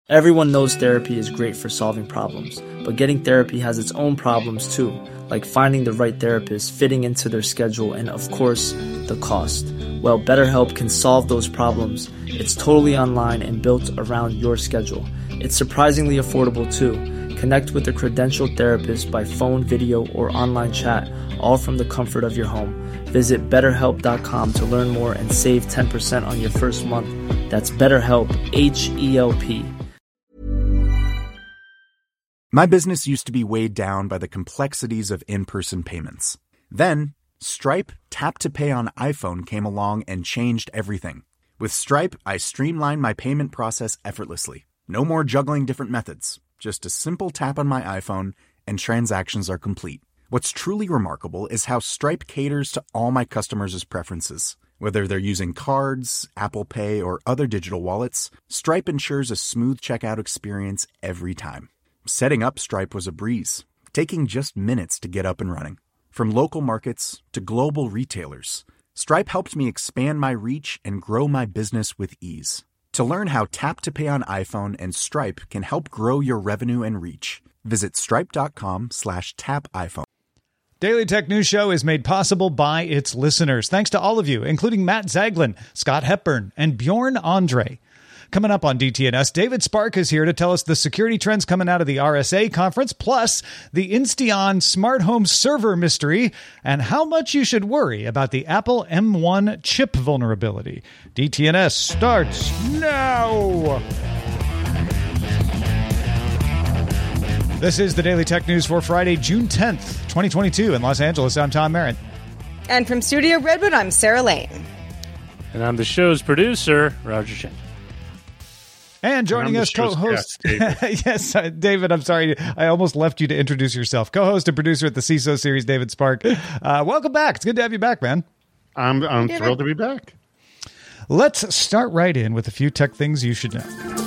Everyone knows therapy is great for solving problems, but getting therapy has its own problems too, like finding the right therapist, fitting into their schedule, and of course, the cost. Well, BetterHelp can solve those problems. It's totally online and built around your schedule. It's surprisingly affordable too. Connect with a credentialed therapist by phone, video, or online chat, all from the comfort of your home. Visit BetterHelp.com to learn more and save 10% on your first month. That's BetterHelp, H-E-L-P. My business used to be weighed down by the complexities of in-person payments. Then, Stripe Tap to Pay on iPhone came along and changed everything. With Stripe, I streamlined my payment process effortlessly. No more juggling different methods. Just a simple tap on my iPhone and transactions are complete. What's truly remarkable is how Stripe caters to all my customers' preferences. Whether they're using cards, Apple Pay, or other digital wallets, Stripe ensures a smooth checkout experience every time. Setting up Stripe was a breeze, taking just minutes to get up and running. From local markets to global retailers, Stripe helped me expand my reach and grow my business with ease. To learn how Tap to Pay on iPhone and Stripe can help grow your revenue and reach, visit stripe.com/tapiphone. Daily Tech News Show is made possible by its listeners. Thanks to all of you, including Matt Zaglin, Scott Hepburn, and Bjorn Andre. Coming up on DTNS, David Spark is here to tell us the security trends coming out of the RSA conference, plus the Insteon smart home server mystery, and how much you should worry about the Apple M1 chip vulnerability. DTNS starts now! This is the Daily Tech News for Friday, June 10th, 2022 in Los Angeles. I'm Tom Merritt. And from Studio Redwood, I'm Sarah Lane. And I'm the show's producer, Roger Chen. And joining us, co-host... yes, David, I'm sorry. I almost left you to introduce yourself. Co-host and producer at the CISO series, David Spark. Welcome back. It's good to have you back, man. I'm thrilled to be back. Let's start right in with a few tech things you should know.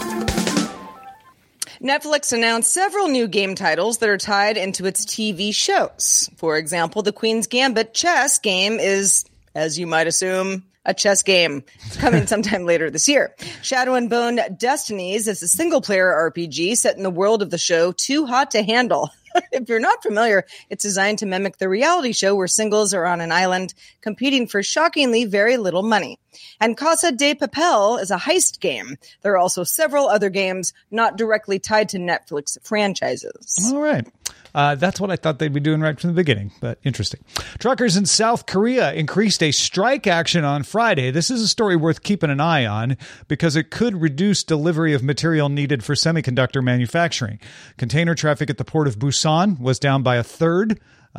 Netflix announced several new game titles that are tied into its TV shows. For example, the Queen's Gambit chess game is, as you might assume, a chess game. It's coming sometime later this year. Shadow and Bone Destinies is a single-player RPG set in the world of the show Too Hot to Handle. If you're not familiar, it's designed to mimic the reality show where singles are on an island competing for shockingly very little money. And Casa de Papel is a heist game. There are also several other games not directly tied to Netflix franchises. All right. That's what I thought they'd be doing right from the beginning, but interesting. Truckers in South Korea increased a strike action on Friday. This is a story worth keeping an eye on because it could reduce delivery of material needed for semiconductor manufacturing. Container traffic at the port of Busan was down by a third.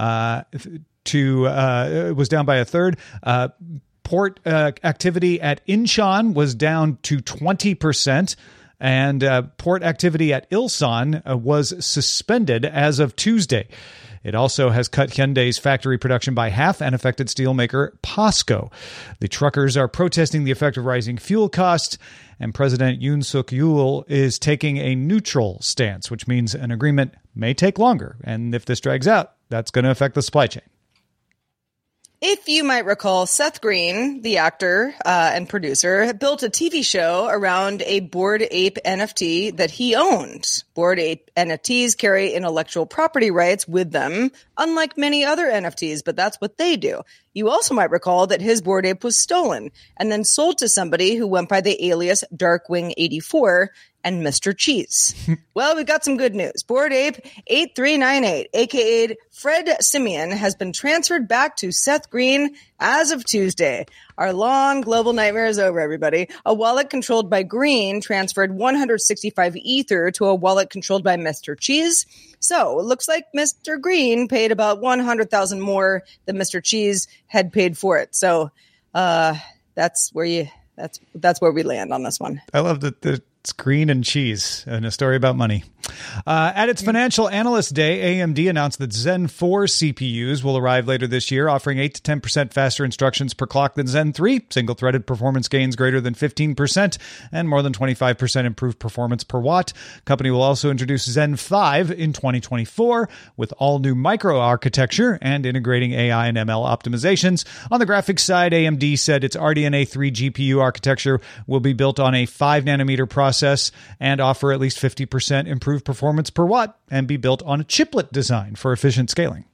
Port activity at Incheon was down to 20%. And port activity at Ilsan was suspended as of Tuesday. It also has cut Hyundai's factory production by half and affected steelmaker POSCO. The truckers are protesting the effect of rising fuel costs, and President Yoon Suk-yeol is taking a neutral stance, which means an agreement may take longer. And if this drags out, that's going to affect the supply chain. If you might recall, Seth Green, the actor and producer, built a TV show around a Bored Ape NFT that he owned. Bored Ape NFTs carry intellectual property rights with them, unlike many other NFTs, but that's what they do. You also might recall that his Bored Ape was stolen and then sold to somebody who went by the alias Darkwing84 and Mr. Cheese. Well, we've got some good news. Bored Ape 8398, aka Fred Simeon, has been transferred back to Seth Green as of Tuesday. Our long global nightmare is over, everybody. A wallet controlled by Green transferred 165 Ether to a wallet controlled by Mr. Cheese. So it looks like Mr. Green paid about 100,000 more than Mr. Cheese had paid for it. So that's where we land on this one. I love that it's green and cheese and a story about money. At its Financial Analyst Day, AMD announced that Zen 4 CPUs will arrive later this year, offering 8 to 10% faster instructions per clock than Zen 3, single-threaded performance gains greater than 15%, and more than 25% improved performance per watt. Company will also introduce Zen 5 in 2024 with all-new microarchitecture and integrating AI and ML optimizations. On the graphics side, AMD said its RDNA 3 GPU architecture will be built on a 5-nanometer process and offer at least 50% improved performance per watt and be built on a chiplet design for efficient scaling.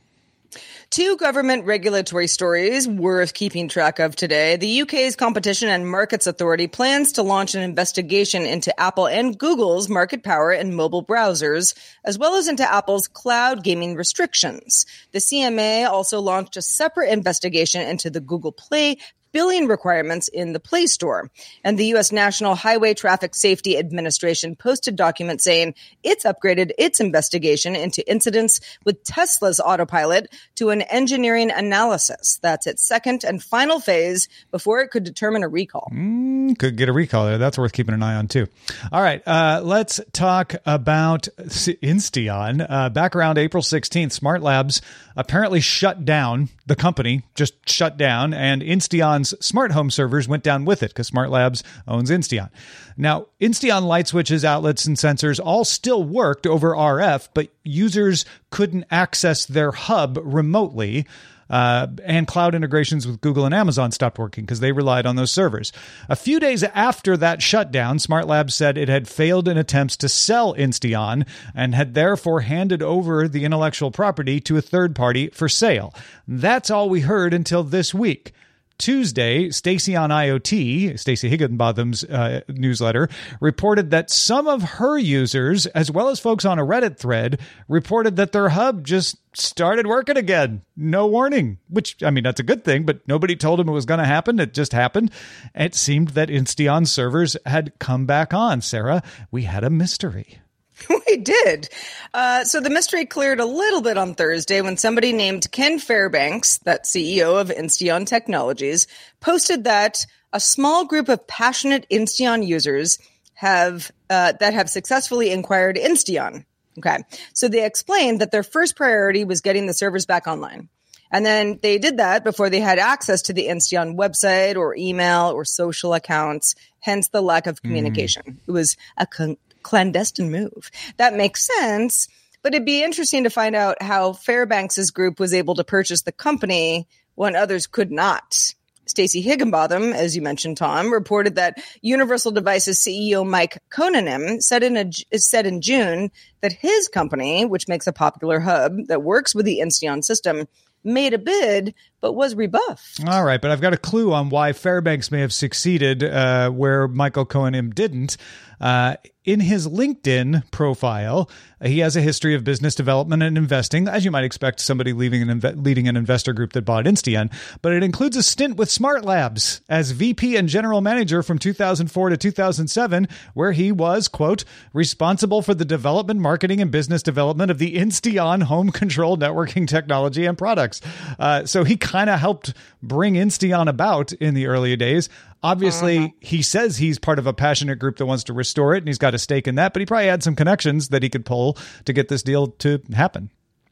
Two government regulatory stories worth keeping track of today. The UK's Competition and Markets Authority plans to launch an investigation into Apple and Google's market power in mobile browsers, as well as into Apple's cloud gaming restrictions. The CMA also launched a separate investigation into the Google Play billing requirements in the Play Store. And the U.S. National Highway Traffic Safety Administration posted documents saying it's upgraded its investigation into incidents with Tesla's autopilot to an engineering analysis. That's its second and final phase before it could determine a recall. Could get a recall there. That's worth keeping an eye on, too. All right, let's talk about Insteon. Back around April 16th, Smart Labs apparently shut down. The company just shut down, and Insteon's smart home servers went down with it because Smart Labs owns Insteon. Now, Insteon light switches, outlets, and sensors all still worked over RF, but users couldn't access their hub remotely. And cloud integrations with Google and Amazon stopped working because they relied on those servers. A few days after that shutdown, Smart Labs said it had failed in attempts to sell Insteon and had therefore handed over the intellectual property to a third party for sale. That's all we heard until this week. Tuesday, Stacy on IoT, Stacey Higginbotham's newsletter, reported that some of her users, as well as folks on a Reddit thread, reported that their hub just started working again. No warning, which, I mean, that's a good thing, but nobody told them it was going to happen. It just happened. It seemed that Insteon servers had come back on. Sarah, we had a mystery. We did. So the mystery cleared a little bit on Thursday when somebody named Ken Fairbanks, that CEO of Insteon Technologies, posted that a small group of passionate Insteon users have successfully inquired Insteon. Okay. So they explained that their first priority was getting the servers back online. And then they did that before they had access to the Insteon website or email or social accounts, hence the lack of communication. It was a clandestine move. That makes sense, but it'd be interesting to find out how Fairbanks's group was able to purchase the company when others could not. Stacey Higginbotham, as you mentioned, Tom, reported that Universal Devices CEO Mike Konanim said in June that his company, which makes a popular hub that works with the Insteon system, made a bid, but was rebuffed. All right, but I've got a clue on why Fairbanks may have succeeded where Michael Konanim didn't. In his LinkedIn profile, he has a history of business development and investing, as you might expect somebody leading an investor group that bought Insteon, but it includes a stint with Smart Labs as VP and general manager from 2004 to 2007, where he was, quote, responsible for the development, marketing, and business development of the Insteon home control networking technology and products. So he kind of helped bring Insteon about in the earlier days. Obviously, he says he's part of a passionate group that wants to restore it, and he's got a stake in that, but he probably had some connections that he could pull to get this deal to happen.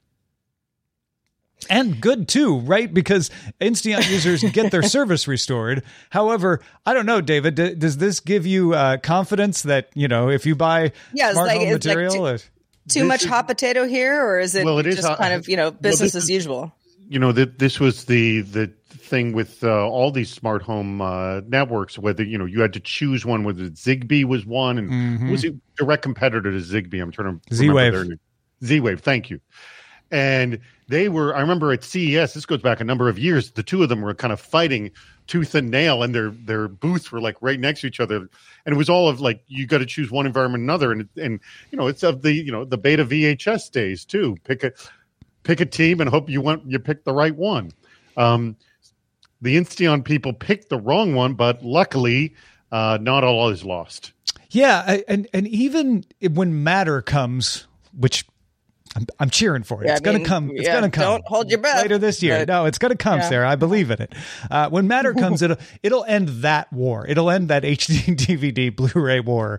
And good, too, right? Because Insteon users get their service restored. However, I don't know, David, does this give you confidence that, you know, if you buy smart home material... Too much hot potato here, or is it just kind of, you know, business as usual? You know, this was the thing with all these smart home networks, whether, you know, you had to choose one, whether Zigbee was one, and was it direct competitor to Zigbee? I'm trying to remember their name. Z-Wave, thank you. And they were, I remember at CES, this goes back a number of years, the two of them were kind of fighting tooth and nail, and their booths were like right next to each other. And it was all of like, you got to choose one environment or another. And you know, it's of the, you know, the beta VHS days too. Pick a team and hope you pick the right one. The Insteon people picked the wrong one, but luckily, not all is lost. Yeah, and even when Matter comes, which I'm cheering for it. It's going to come. It's going to come. Don't hold your breath. Later this year. No, it's going to come, Sarah. I believe in it. When Matter comes, it'll end that war. It'll end that HD DVD Blu-ray war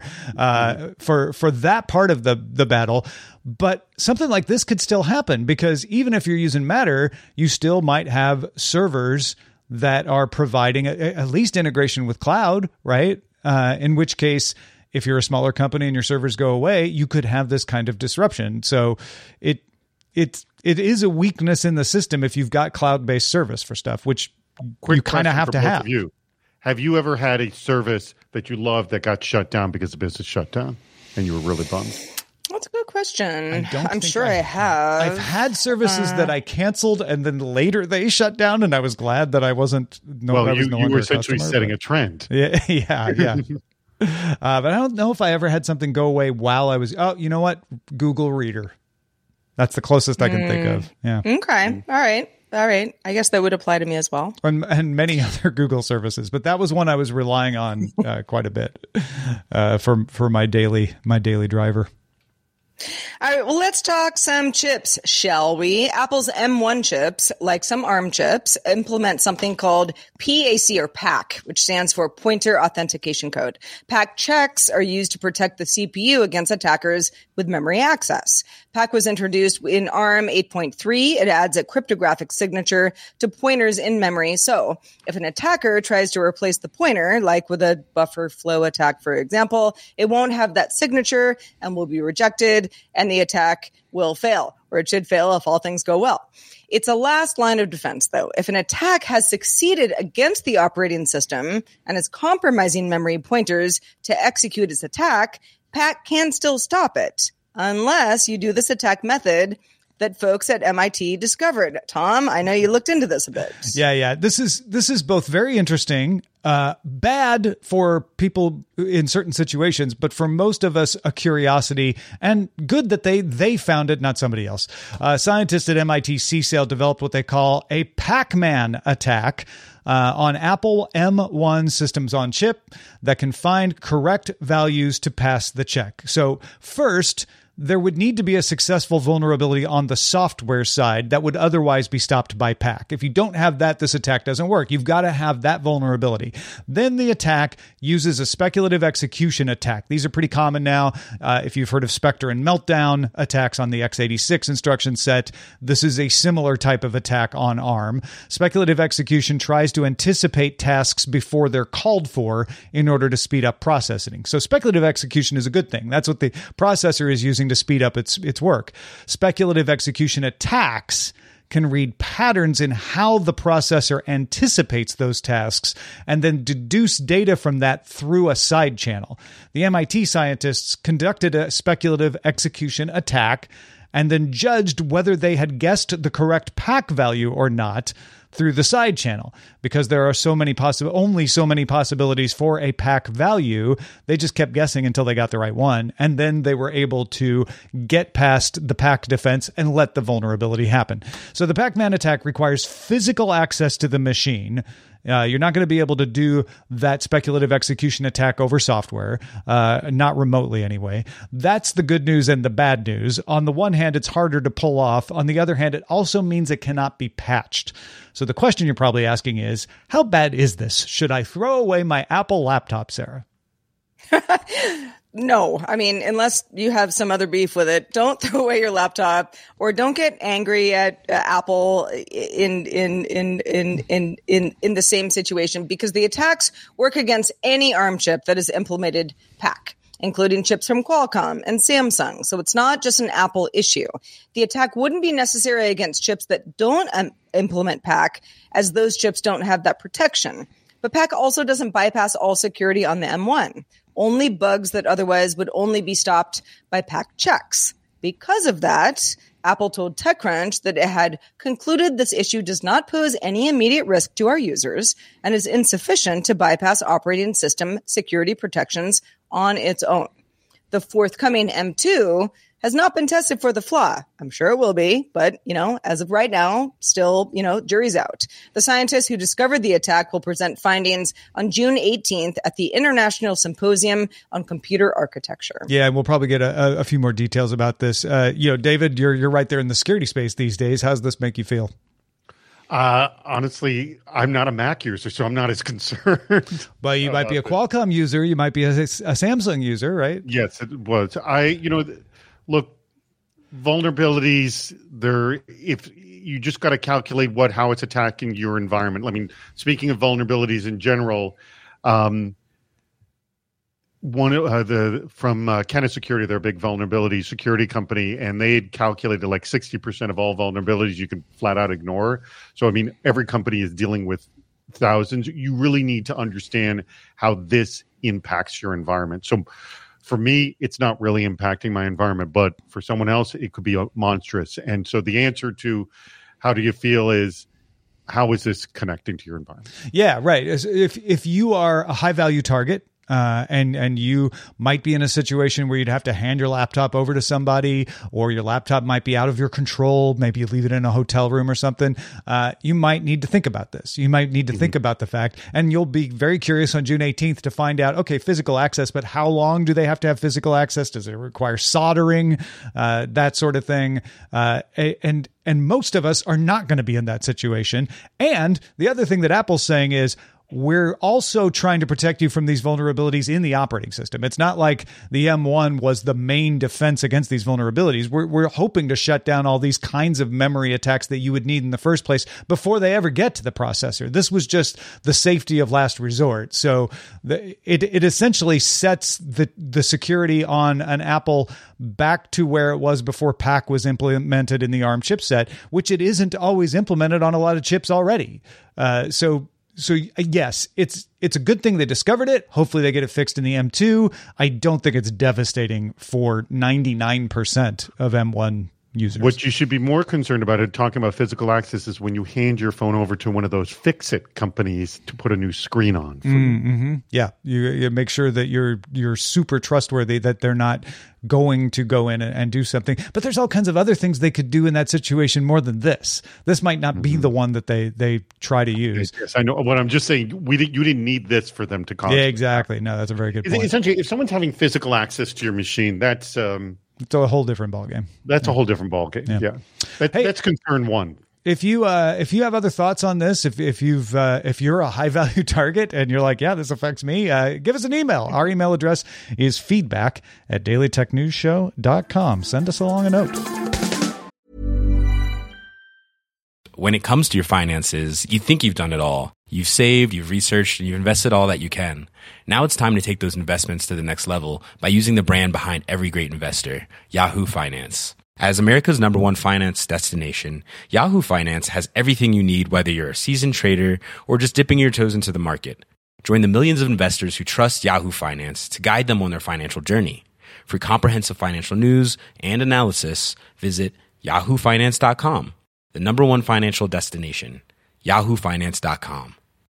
for that part of the battle. But something like this could still happen, because even if you're using Matter, you still might have servers that are providing at least integration with cloud, right? In which case, if you're a smaller company and your servers go away, you could have this kind of disruption. So it is a weakness in the system if you've got cloud-based service for stuff, which you kind of have to have. Have you ever had a service that you loved that got shut down because the business shut down and you were really bummed? That's a good question. I'm sure I have. I've had services that I canceled and then later they shut down, and I was glad that I wasn't. You were essentially setting a trend. Yeah. But I don't know if I ever had something go away while I was. Oh, you know what? Google Reader. That's the closest I can think of. Yeah. Okay. All right. I guess that would apply to me as well. And many other Google services, but that was one I was relying on quite a bit for my daily driver. All right, well, let's talk some chips, shall we? Apple's M1 chips, like some ARM chips, implement something called PAC or PAC, which stands for Pointer Authentication Code. PAC checks are used to protect the CPU against attackers with memory access. PAC was introduced in ARM 8.3. It adds a cryptographic signature to pointers in memory. So if an attacker tries to replace the pointer, like with a buffer flow attack, for example, it won't have that signature and will be rejected, and the attack will fail, or it should fail if all things go well. It's a last line of defense, though. If an attack has succeeded against the operating system and is compromising memory pointers to execute its attack, PAC can still stop it, unless you do this attack method that folks at MIT discovered. Tom, I know you looked into this a bit. Yeah. This is both very interesting, bad for people in certain situations, but for most of us, a curiosity, and good that they found it, not somebody else. Scientists at MIT CSAIL developed what they call a Pac-Man attack on Apple M1 systems on chip that can find correct values to pass the check. So first, there would need to be a successful vulnerability on the software side that would otherwise be stopped by PAC. If you don't have that, this attack doesn't work. You've got to have that vulnerability. Then the attack uses a speculative execution attack. These are pretty common now. If you've heard of Spectre and Meltdown attacks on the x86 instruction set, this is a similar type of attack on ARM. Speculative execution tries to anticipate tasks before they're called for in order to speed up processing. So speculative execution is a good thing. That's what the processor is using to speed up its work. Speculative execution attacks can read patterns in how the processor anticipates those tasks and then deduce data from that through a side channel. The MIT scientists conducted a speculative execution attack and then judged whether they had guessed the correct PAC value or not through the side channel. Because there are only so many possibilities for a PAC value, they just kept guessing until they got the right one, and then they were able to get past the PAC defense and let the vulnerability happen. So the Pac-Man attack requires physical access to the machine. You're not going to be able to do that speculative execution attack over software, not remotely anyway. That's the good news and the bad news. On the one hand, it's harder to pull off. On the other hand, it also means it cannot be patched. So the question you're probably asking is, how bad is this? Should I throw away my Apple laptop, Sarah? No, I mean, unless you have some other beef with it, don't throw away your laptop, or don't get angry at Apple in the same situation, because the attacks work against any ARM chip that has implemented PAC, including chips from Qualcomm and Samsung. So it's not just an Apple issue. The attack wouldn't be necessary against chips that don't implement PAC, as those chips don't have that protection. But PAC also doesn't bypass all security on the M1. Only bugs that otherwise would only be stopped by PAC checks. Because of that, Apple told TechCrunch that it had concluded this issue does not pose any immediate risk to our users and is insufficient to bypass operating system security protections on its own. The forthcoming M2 has not been tested for the flaw. I'm sure it will be, but, as of right now, still, jury's out. The scientists who discovered the attack will present findings on June 18th at the International Symposium on Computer Architecture. Yeah, and we'll probably get a few more details about this. David, you're right there in the security space these days. How does this make you feel? Honestly, I'm not a Mac user, so I'm not as concerned. But you might be a Qualcomm user. You might be a Samsung user, right? Yes, it was. Look, vulnerabilities, if you just got to calculate how it's attacking your environment. I mean, speaking of vulnerabilities in general, from Canis Security, they're a big vulnerability security company, and they had calculated like 60% of all vulnerabilities you can flat out ignore. So, I mean, every company is dealing with thousands. You really need to understand how this impacts your environment. So, for me, it's not really impacting my environment, but for someone else, it could be monstrous. And so the answer to how do you feel is, how is this connecting to your environment? Yeah, right. If you are a high value target, and you might be in a situation where you'd have to hand your laptop over to somebody, or your laptop might be out of your control. Maybe you leave it in a hotel room or something. You might need to think about this. You might need to think about the fact, and you'll be very curious on June 18th to find out, okay, physical access, but how long do they have to have physical access? Does it require soldering? That sort of thing. And most of us are not going to be in that situation. And the other thing that Apple's saying is, we're also trying to protect you from these vulnerabilities in the operating system. It's not like the M1 was the main defense against these vulnerabilities. We're hoping to shut down all these kinds of memory attacks that you would need in the first place before they ever get to the processor. This was just the safety of last resort. So it essentially sets the security on an Apple back to where it was before PAC was implemented in the ARM chipset, which it isn't always implemented on a lot of chips already. So yes, it's a good thing they discovered it. Hopefully they get it fixed in the M2. I don't think it's devastating for 99% of M1 users. What you should be more concerned about, talking about physical access, is when you hand your phone over to one of those fix-it companies to put a new screen on. Yeah, you make sure that you're super trustworthy, that they're not going to go in and do something. But there's all kinds of other things they could do in that situation more than this. This might not be the one that they try to use. Yes, I know. What I'm just saying, you didn't need this for them to cause. Yeah, exactly. No, that's a very good point. Essentially, if someone's having physical access to your machine, that's it's a whole different ballgame. That's a whole different ballgame. Yeah. That's concern one. If you have other thoughts on this, if you're a high value target and you're like, yeah, this affects me, give us an email. Our email address is feedback@dailytechnewsshow.com. Send us along a note. When it comes to your finances, you think you've done it all. You've saved, you've researched, and you've invested all that you can. Now it's time to take those investments to the next level by using the brand behind every great investor, Yahoo Finance. As America's #1 finance destination, Yahoo Finance has everything you need, whether you're a seasoned trader or just dipping your toes into the market. Join the millions of investors who trust Yahoo Finance to guide them on their financial journey. For comprehensive financial news and analysis, visit yahoofinance.com, the #1 financial destination, yahoofinance.com.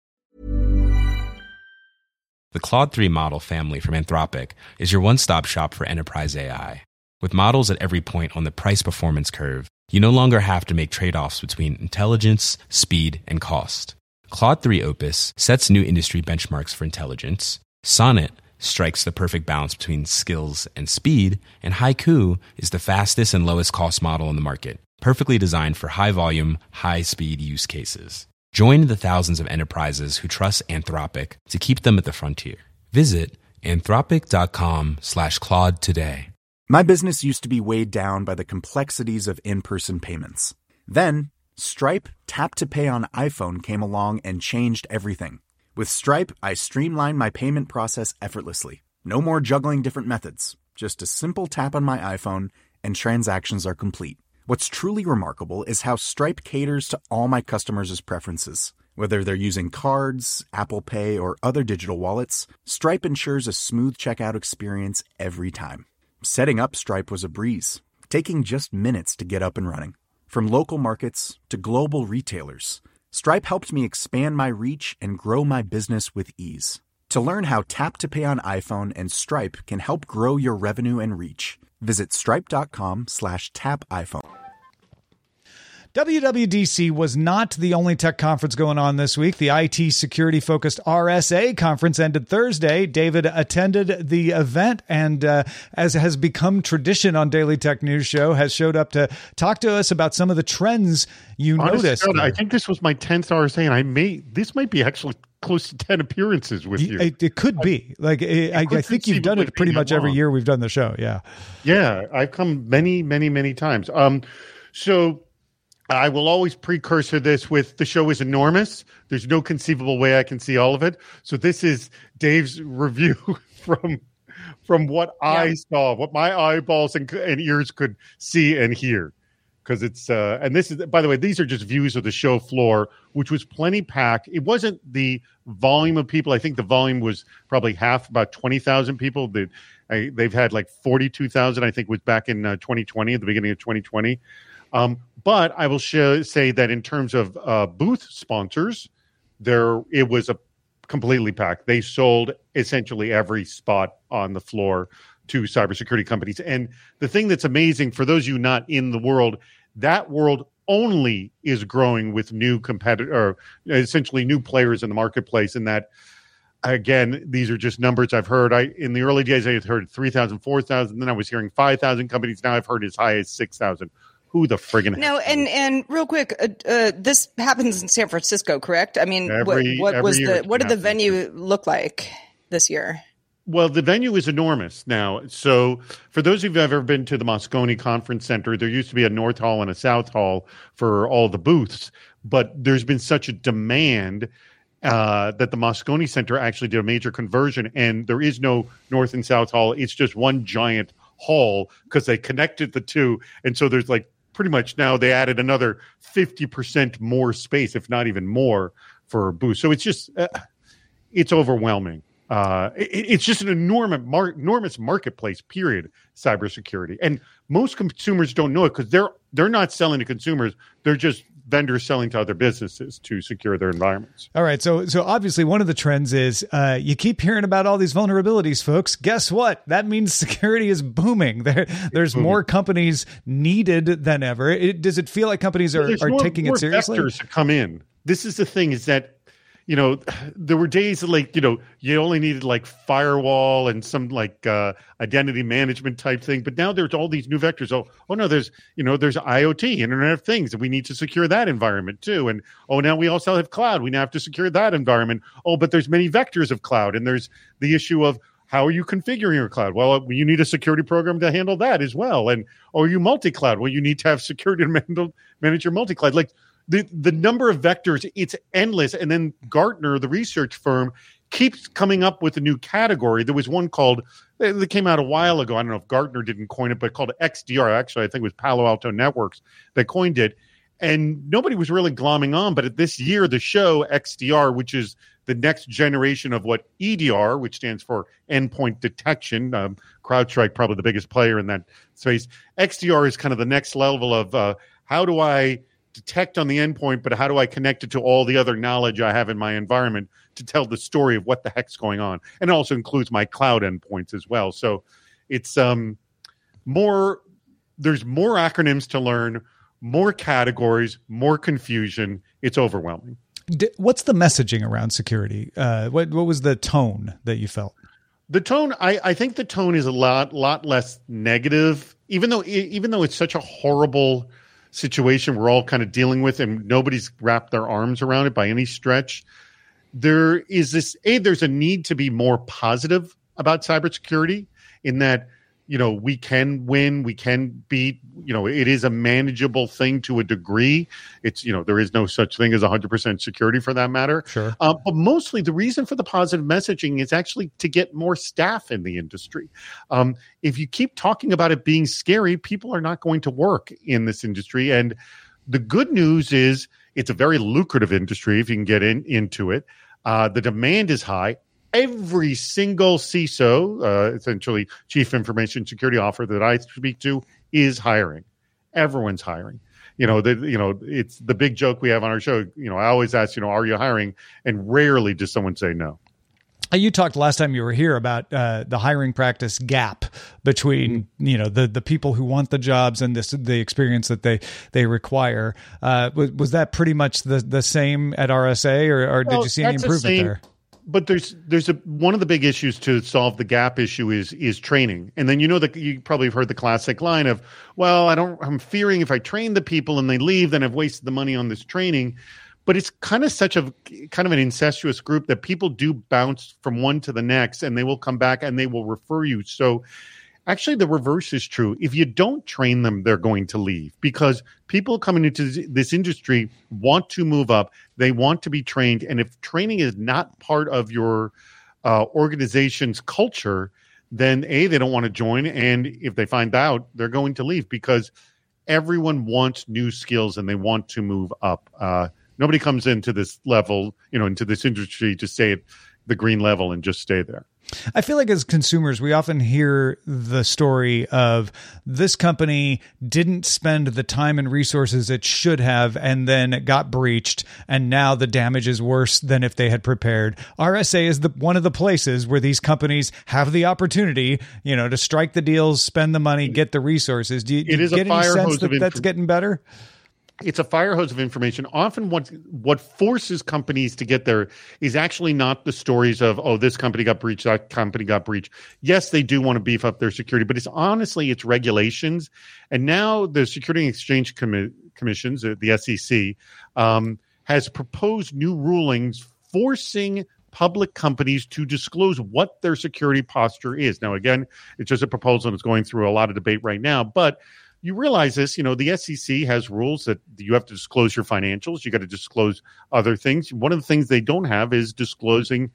The Claude 3 model family from Anthropic is your one-stop shop for enterprise AI. With models at every point on the price-performance curve, you no longer have to make trade-offs between intelligence, speed, and cost. Claude 3 Opus sets new industry benchmarks for intelligence. Sonnet strikes the perfect balance between skills and speed. And Haiku is the fastest and lowest cost model on the market, perfectly designed for high-volume, high-speed use cases. Join the thousands of enterprises who trust Anthropic to keep them at the frontier. Visit anthropic.com/Claude today. My business used to be weighed down by the complexities of in-person payments. Then, Stripe Tap to Pay on iPhone came along and changed everything. With Stripe, I streamlined my payment process effortlessly. No more juggling different methods. Just a simple tap on my iPhone and transactions are complete. What's truly remarkable is how Stripe caters to all my customers' preferences. Whether they're using cards, Apple Pay, or other digital wallets, Stripe ensures a smooth checkout experience every time. Setting up Stripe was a breeze, taking just minutes to get up and running. From local markets to global retailers, Stripe helped me expand my reach and grow my business with ease. To learn how Tap to Pay on iPhone and Stripe can help grow your revenue and reach, Visit stripe.com/tapiphone. WWDC was not the only tech conference going on this week. The IT security-focused RSA conference ended Thursday. David attended the event and, as has become tradition on Daily Tech News Show, has showed up to talk to us about some of the trends you noticed. Scott, I think this was my 10th RSA, and this might be actually close to 10 appearances with you. It could be. Like, I think you've done it pretty much every year we've done the show. Yeah. Yeah, I've come many, many, many times. So I will always precursor this with the show is enormous. There's no conceivable way I can see all of it. So this is Dave's review from what I saw, what my eyeballs and ears could see and hear. Because it's and this is, by the way, these are just views of the show floor, which was plenty packed. It wasn't the volume of people. I think the volume was probably half, about 20,000 people. They've had like 42,000, I think, was back in 2020, at the beginning of 2020. But I will say that in terms of booth sponsors, it was completely packed. They sold essentially every spot on the floor to cybersecurity companies. And the thing that's amazing for those of you not in the world, that world only is growing with new essentially new players in the marketplace. And that, again, these are just numbers I've heard. In the early days, I had heard 3,000, 4,000. Then I was hearing 5,000 companies. Now I've heard as high as 6,000. Who the friggin' No, and real quick, this happens in San Francisco, correct? I mean, what did the venue look like this year? Well, the venue is enormous now. So for those of you who've ever been to the Moscone Conference Center, there used to be a North Hall and a South Hall for all the booths, but there's been such a demand that the Moscone Center actually did a major conversion, and there is no North and South Hall. It's just one giant hall because they connected the two. And so there's like pretty much now they added another 50% more space, if not even more, for booths. So it's just, it's overwhelming. It's just an enormous marketplace, period, cybersecurity. And most consumers don't know it because they're not selling to consumers. They're just vendors selling to other businesses to secure their environments. All right. So obviously one of the trends is you keep hearing about all these vulnerabilities, folks. Guess what? That means security is booming. There's more companies needed than ever. Does it feel like companies are taking it seriously? Vectors to come in. This is the thing, is that, you know, there were days like, you know, you only needed like firewall and some like identity management type thing. But now there's all these new vectors. Oh no, there's IoT, Internet of Things, and we need to secure that environment too. And now we also have cloud. We now have to secure that environment. But there's many vectors of cloud. And there's the issue of how are you configuring your cloud? Well, you need a security program to handle that as well. And are you multi-cloud? Well, you need to have security to manage your multi-cloud. Like, the number of vectors, it's endless. And then Gartner, the research firm, keeps coming up with a new category. There was one that came out a while ago. I don't know if Gartner didn't coin it, but called XDR. Actually, I think it was Palo Alto Networks that coined it. And nobody was really glomming on. But this year, the show XDR, which is the next generation of what EDR, which stands for endpoint detection, CrowdStrike, probably the biggest player in that space. XDR is kind of the next level of how do I detect on the endpoint, but how do I connect it to all the other knowledge I have in my environment to tell the story of what the heck's going on? And it also includes my cloud endpoints as well. So it's there's more acronyms to learn, more categories, more confusion. It's overwhelming. What's the messaging around security? What was the tone that you felt? The tone, I think the tone is a lot less negative, even though it's such a horrible situation we're all kind of dealing with and nobody's wrapped their arms around it by any stretch. There's a need to be more positive about cybersecurity, in that, you know, we can win, we can beat, you know, it is a manageable thing to a degree. It's, you know, there is no such thing as 100% security for that matter. Sure. But mostly the reason for the positive messaging is actually to get more staff in the industry. If you keep talking about it being scary, people are not going to work in this industry. And the good news is it's a very lucrative industry if you can get into it. The demand is high. Every single CISO, essentially Chief Information Security Officer that I speak to, is hiring. Everyone's hiring. It's the big joke we have on our show. You know, I always ask, are you hiring? And rarely does someone say no. You talked last time you were here about the hiring practice gap between the people who want the jobs and the experience that they require. Was that pretty much the same at RSA, or did you see any improvement there? But there's one of the big issues to solve the gap issue is training. And then you probably have heard the classic line of, well, I'm fearing if I train the people and they leave, then I've wasted the money on this training. But it's kind of an incestuous group that people do bounce from one to the next, and they will come back and they will refer you. So actually the reverse is true. If you don't train them, they're going to leave, because people coming into this industry want to move up. They want to be trained. And if training is not part of your organization's culture, then they don't want to join. And if they find out, they're going to leave, because everyone wants new skills and they want to move up. Nobody comes into this level, into this industry to stay at the green level and just stay there. I feel like as consumers, we often hear the story of this company didn't spend the time and resources it should have, and then it got breached, and now the damage is worse than if they had prepared. RSA is one of the places where these companies have the opportunity, to strike the deals, spend the money, get the resources. Do you get any sense that that's getting better? It's a fire hose of information. Often what forces companies to get there is actually not the stories of, oh, this company got breached, that company got breached. Yes, they do want to beef up their security, but it's regulations. And now the Security and Exchange Commissions, the SEC, has proposed new rulings forcing public companies to disclose what their security posture is. Now, again, it's just a proposal and it's going through a lot of debate right now, but you realize this, the SEC has rules that you have to disclose your financials. You got to disclose other things. One of the things they don't have is disclosing,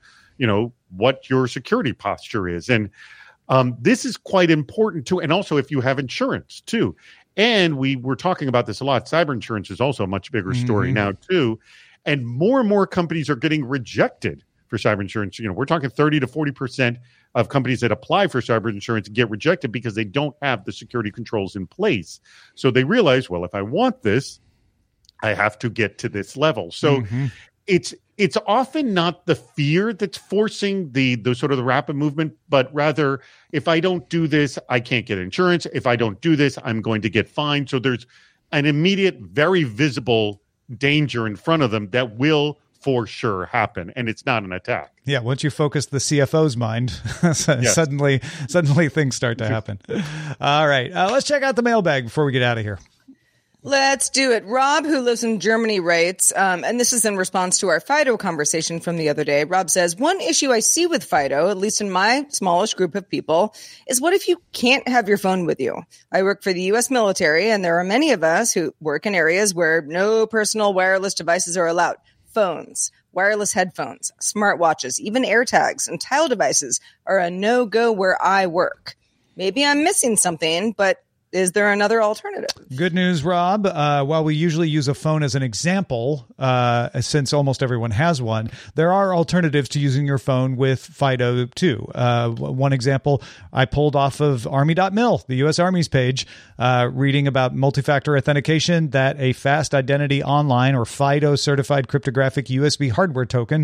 what your security posture is. And this is quite important too. And also if you have insurance too. And we were talking about this a lot. Cyber insurance is also a much bigger story now too. And more companies are getting rejected for cyber insurance. We're talking 30 to 40% of companies that apply for cyber insurance get rejected because they don't have the security controls in place. So they realize, well, if I want this, I have to get to this level. So it's often not the fear that's forcing the sort of the rapid movement, but rather, if I don't do this, I can't get insurance. If I don't do this, I'm going to get fined. So there's an immediate, very visible danger in front of them that will for sure happen, and it's not an attack. Yeah, once you focus the CFO's mind, suddenly things start to happen. All right, let's check out the mailbag before we get out of here. Let's do it. Rob, who lives in Germany, writes, and this is in response to our FIDO conversation from the other day. Rob says, one issue I see with FIDO, at least in my smallest group of people, is what if you can't have your phone with you? I work for the U.S. military, and there are many of us who work in areas where no personal wireless devices are allowed. Phones, wireless headphones, smartwatches, even AirTags and Tile devices are a no-go where I work. Maybe I'm missing something, but is there another alternative? Good news, Rob. While we usually use a phone as an example, since almost everyone has one, there are alternatives to using your phone with FIDO too. One example I pulled off of Army.mil, the U.S. Army's page, reading about multi-factor authentication, that a fast identity online or FIDO certified cryptographic USB hardware token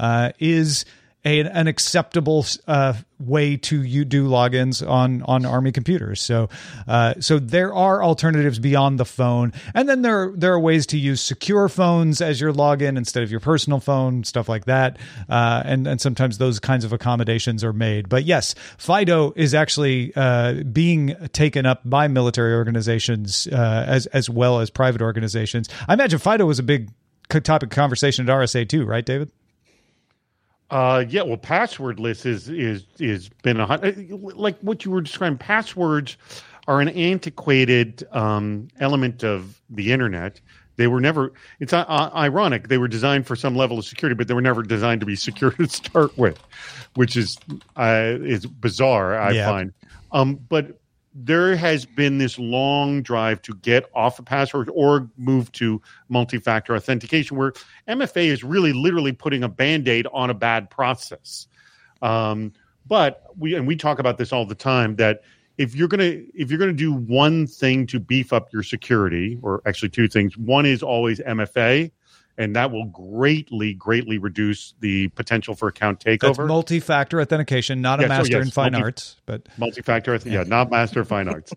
is an acceptable way to do logins on Army computers. So there are alternatives beyond the phone. And then there are ways to use secure phones as your login instead of your personal phone, stuff like that. And sometimes those kinds of accommodations are made. But yes, FIDO is actually being taken up by military organizations as well as private organizations. I imagine FIDO was a big topic of conversation at RSA too, right, David? Yeah, well, passwordless is been like what you were describing. Passwords are an antiquated element of the internet. They were never. It's ironic. They were designed for some level of security, but they were never designed to be secure to start with, which is bizarre. I find, but there has been this long drive to get off of passwords or move to multi-factor authentication, where MFA is really literally putting a Band-Aid on a bad process. But we talk about this all the time, that if you're gonna do one thing to beef up your security, or actually two things, one is always MFA, and that will greatly reduce the potential for account takeover. That's multi-factor authentication, not a master in fine arts, but multi-factor, not master of fine arts.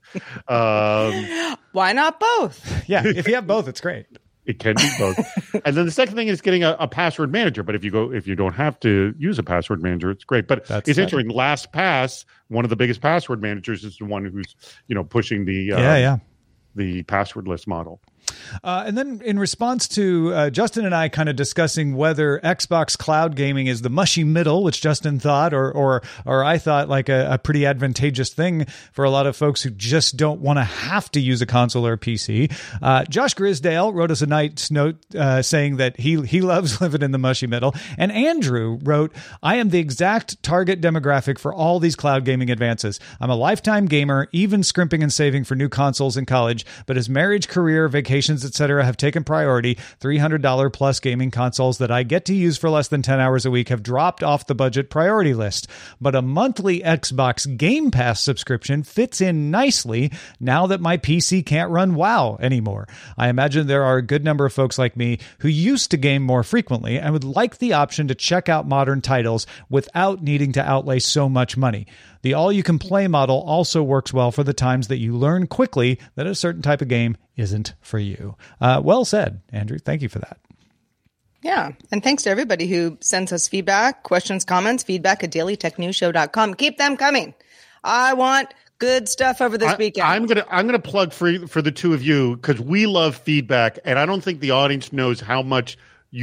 Why not both? Yeah, if you have both, it's great. It can be both. And then the second thing is getting a password manager. But if you don't have to use a password manager, it's great. But it's interesting. LastPass, one of the biggest password managers, is the one who's pushing the passwordless model. And then in response to Justin and I kind of discussing whether Xbox cloud gaming is the mushy middle, which Justin thought, or I thought like a pretty advantageous thing for a lot of folks who just don't want to have to use a console or a PC. Josh Grisdale wrote us a nice note saying that he loves living in the mushy middle. And Andrew wrote, I am the exact target demographic for all these cloud gaming advances. I'm a lifetime gamer, even scrimping and saving for new consoles in college, but as marriage, career, vacations, etc. have taken priority, $300 plus gaming consoles that I get to use for less than 10 hours a week have dropped off the budget priority list. But a monthly Xbox Game Pass subscription fits in nicely now that my PC can't run WoW anymore. I imagine there are a good number of folks like me who used to game more frequently and would like the option to check out modern titles without needing to outlay so much money. The all-you-can-play model also works well for the times that you learn quickly that a certain type of game isn't for you. Well said, Andrew. Thank you for that. Yeah, and thanks to everybody who sends us feedback, questions, comments, feedback at dailytechnewsshow.com. Keep them coming. I want good stuff over this weekend. I'm gonna plug for the two of you because we love feedback, and I don't think the audience knows how much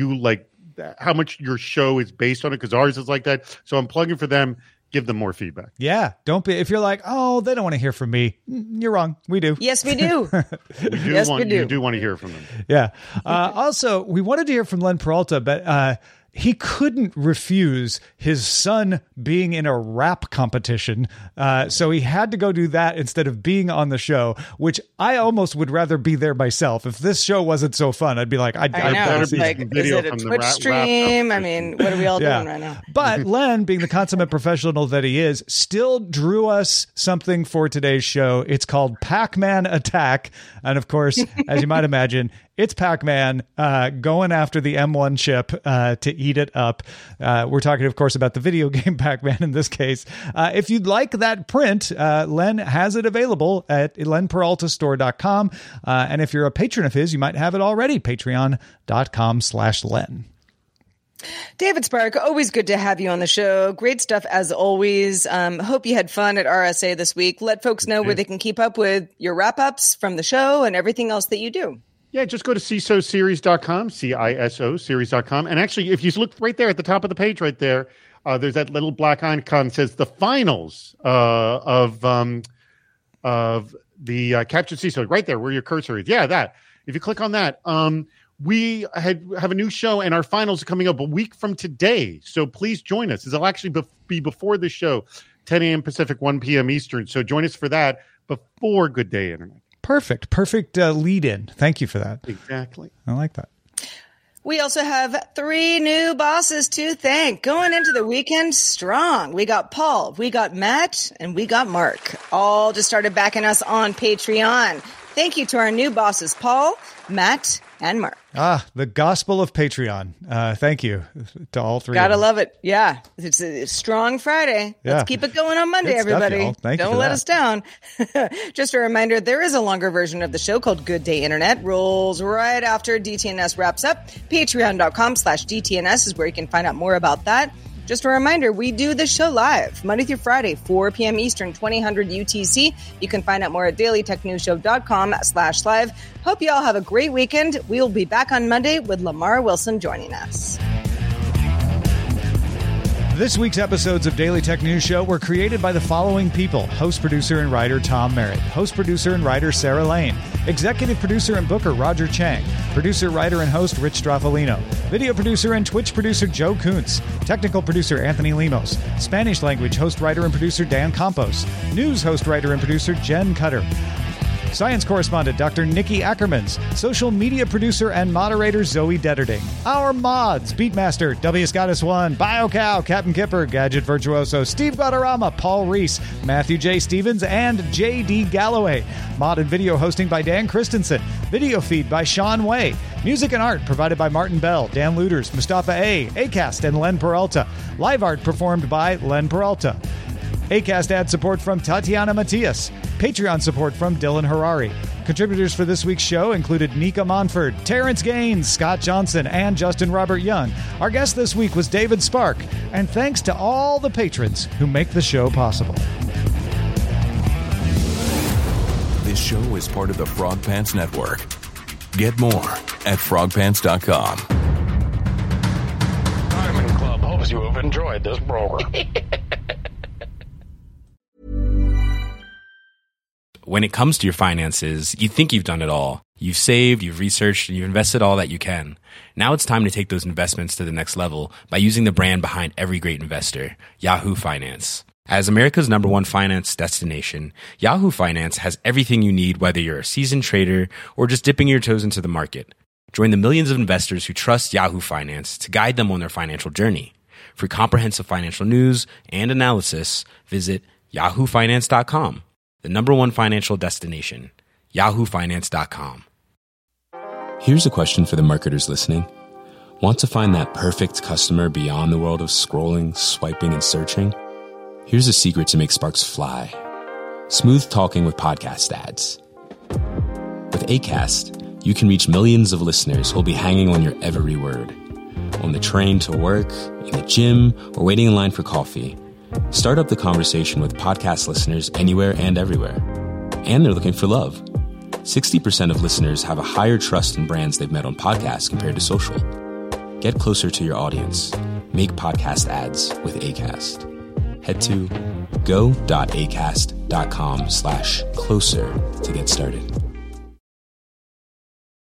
how much your show is based on it, because ours is like that. So I'm plugging for them. Give them more feedback. Yeah. Don't be, if you're like, oh, they don't want to hear from me. You're wrong. We do. Yes, we do. You do want to hear from them. Yeah. Also, we wanted to hear from Len Peralta, but he couldn't refuse his son being in a rap competition. So he had to go do that instead of being on the show, which I almost would rather be there myself. If this show wasn't so fun, I'd be like, I know. It's like, is it a Twitch stream? I mean, what are we all doing right now? But Len, being the consummate professional that he is, still drew us something for today's show. It's called Pac-Man Attack. And of course, as you might imagine, it's Pac-Man going after the M1 chip to eat it up. We're talking, of course, about the video game Pac-Man in this case. If you'd like that print, Len has it available at lenperaltastore.com. And if you're a patron of his, you might have it already. Patreon.com/Len. David Spark, always good to have you on the show. Great stuff as always. Hope you had fun at RSA this week. Let folks know where they can keep up with your wrap-ups from the show and everything else that you do. Yeah, just go to CISOseries.com, CISO series.com. And actually, if you look right there at the top of the page right there, there's that little black icon that says the finals of the Captured CISO right there where your cursor is. Yeah, that. If you click on that, we have a new show, and our finals are coming up a week from today. So please join us. It'll actually be before the show, 10 a.m. Pacific, 1 p.m. Eastern. So join us for that before Good Day Internet. Perfect lead in. Thank you for that. Exactly. I like that. We also have 3 new bosses to thank. Going into the weekend strong. We got Paul, we got Matt, and we got Mark. All just started backing us on Patreon. Thank you to our new bosses, Paul, Matt, and Mark. The gospel of Patreon. Thank you to all 3. Gotta love it. Yeah. It's a strong Friday. Yeah. Let's keep it going on Monday, Good stuff, everybody. y'all. Thank you Don't let us down. Just a reminder, there is a longer version of the show called Good Day Internet. Rolls right after DTNS wraps up. Patreon.com/DTNS is where you can find out more about that. Just a reminder, we do the show live Monday through Friday, 4 p.m. Eastern, 2000 UTC. You can find out more at dailytechnewsshow.com/live. Hope you all have a great weekend. We'll be back on Monday with Lamar Wilson joining us. This week's episodes of Daily Tech News Show were created by the following people: host, producer, and writer Tom Merritt, host, producer, and writer Sarah Lane, executive producer and booker Roger Chang, producer, writer, and host Rich Straffolino, video producer and Twitch producer Joe Kuntz, technical producer Anthony Lemos, Spanish language host, writer, and producer Dan Campos, news host, writer, and producer Jen Cutter. Science correspondent Dr. Nikki Ackermans, social media producer and moderator Zoe Detterding. Our mods, Beatmaster, W. Scottus 1, BioCow, Captain Kipper, Gadget Virtuoso, Steve Guadarrama, Paul Reese, Matthew J. Stevens, and J.D. Galloway. Mod and video hosting by Dan Christensen. Video feed by Sean Way. Music and art provided by Martin Bell, Dan Luters, Mustafa A., Acast, and Len Peralta. Live art performed by Len Peralta. Acast ad support from Tatiana Matias. Patreon support from Dylan Harari. Contributors for this week's show included Nika Monford, Terrence Gaines, Scott Johnson, and Justin Robert Young. Our guest this week was David Spark. And thanks to all the patrons who make the show possible. This show is part of the Frog Pants Network. Get more at frogpants.com. Diamond Club hopes you have enjoyed this program. When it comes to your finances, you think you've done it all. You've saved, you've researched, and you've invested all that you can. Now it's time to take those investments to the next level by using the brand behind every great investor, Yahoo Finance. As America's #1 finance destination, Yahoo Finance has everything you need, whether you're a seasoned trader or just dipping your toes into the market. Join the millions of investors who trust Yahoo Finance to guide them on their financial journey. For comprehensive financial news and analysis, visit yahoofinance.com. The #1 financial destination, yahoofinance.com. Here's a question for the marketers listening. Want to find that perfect customer beyond the world of scrolling, swiping, and searching? Here's a secret to make sparks fly. Smooth talking with podcast ads. With Acast, you can reach millions of listeners who'll be hanging on your every word. On the train to work, in the gym, or waiting in line for coffee. Start up the conversation with podcast listeners anywhere and everywhere. And they're looking for love. 60% of listeners have a higher trust in brands they've met on podcasts compared to social. Get closer to your audience. Make podcast ads with Acast. Head to go.acast.com/closer to get started.